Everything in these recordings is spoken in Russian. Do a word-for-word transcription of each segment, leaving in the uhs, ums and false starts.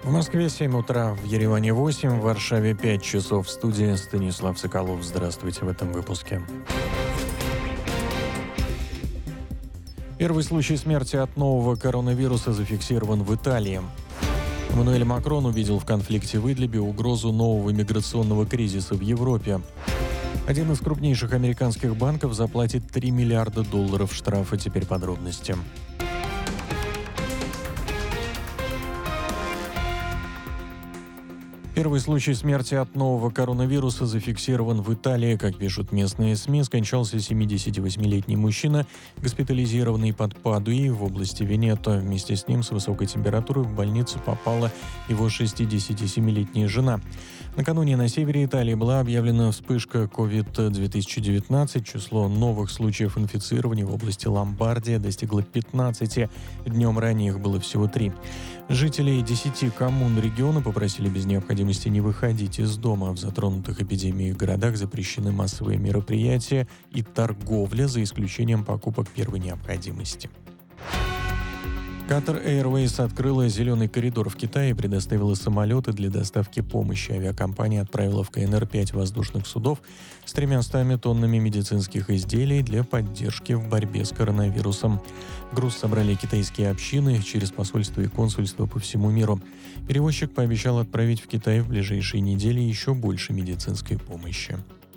В Москве семь утра, в Ереване восемь, в Варшаве пять часов. В студии Станислав Соколов. Здравствуйте в этом выпуске. Первый случай смерти от нового коронавируса зафиксирован в Италии. Эммануэль Макрон увидел в конфликте в Идлибе угрозу нового миграционного кризиса в Европе. Один из крупнейших американских банков заплатит три миллиарда долларов штрафа. Теперь подробности. Первый случай смерти от нового коронавируса зафиксирован в Италии. Как пишут местные СМИ, скончался семидесятивосьмилетний мужчина, госпитализированный под Падуей в области Венето. Вместе с ним с высокой температурой в больницу попала его шестидесятисемилетняя жена. Накануне на севере Италии была объявлена вспышка ковид две тысячи девятнадцать. Число новых случаев инфицирования в области Ломбардия достигло пятнадцати. Днем ранее их было всего три. Жителей десяти коммун региона попросили без необходимости не выходить из дома. В затронутых эпидемией городах запрещены массовые мероприятия и торговля, за исключением покупок первой необходимости. Qatar Airways открыла зеленый коридор в Китае и предоставила самолеты для доставки помощи. Авиакомпания отправила в КНР пять воздушных судов с тремястами тоннами медицинских изделий для поддержки в борьбе с коронавирусом. Груз собрали китайские общины через посольства и консульства по всему миру. Перевозчик пообещал отправить в Китай в ближайшие недели еще больше медицинской помощи.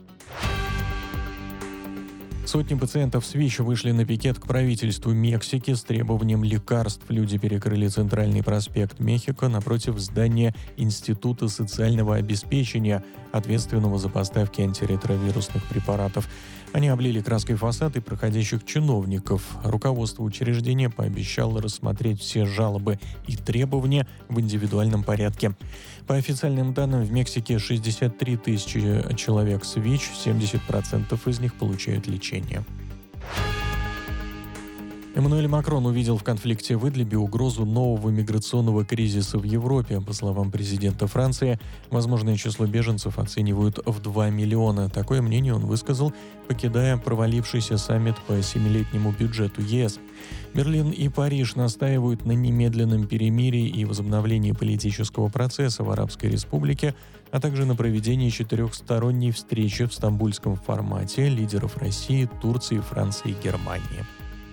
Сотни пациентов с ВИЧ вышли на пикет к правительству Мексики с требованием лекарств. Люди перекрыли центральный проспект Мехико напротив здания Института социального обеспечения, ответственного за поставки антиретровирусных препаратов. Они облили краской фасад и проходящих чиновников. Руководство учреждения пообещало рассмотреть все жалобы и требования в индивидуальном порядке. По официальным данным, в Мексике шестьдесят три тысячи человек с ВИЧ, семьдесят процентов из них получают лечение. Эммануэль Макрон увидел в конфликте в Идлибе угрозу нового миграционного кризиса в Европе. По словам президента Франции, возможное число беженцев оценивают в два миллиона. Такое мнение он высказал, покидая провалившийся саммит по семилетнему бюджету ЕС. Берлин и Париж настаивают на немедленном перемирии и возобновлении политического процесса в Арабской Республике, а также на проведении четырехсторонней встречи в стамбульском формате лидеров России, Турции, Франции и Германии.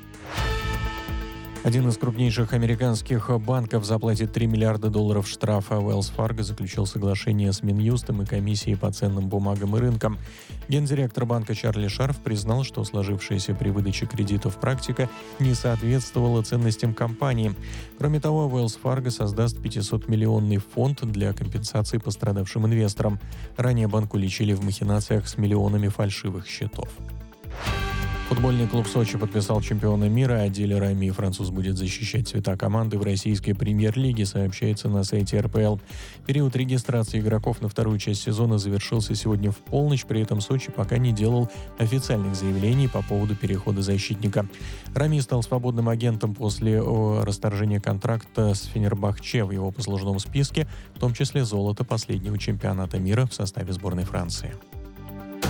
Один из крупнейших американских банков заплатит три миллиарда долларов штрафа. Wells Fargo заключил соглашение с Минюстом и комиссией по ценным бумагам и рынкам. Гендиректор банка Чарли Шарф признал, что сложившаяся при выдаче кредитов практика не соответствовала ценностям компании. Кроме того, Wells Fargo создаст пятисотмиллионный фонд для компенсации пострадавшим инвесторам. Ранее банк уличили в махинациях с миллионами фальшивых счетов. Футбольный клуб Сочи подписал чемпиона мира, а дилерами француз будет защищать цвета команды в российской премьер-лиге, сообщается на сайте эр пэ эл. Период регистрации игроков на вторую часть сезона завершился сегодня в полночь, при этом Сочи пока не делал официальных заявлений по поводу перехода защитника. Рами стал свободным агентом после расторжения контракта с Фенербахче. В его послужном списке, в том числе золото последнего чемпионата мира в составе сборной Франции.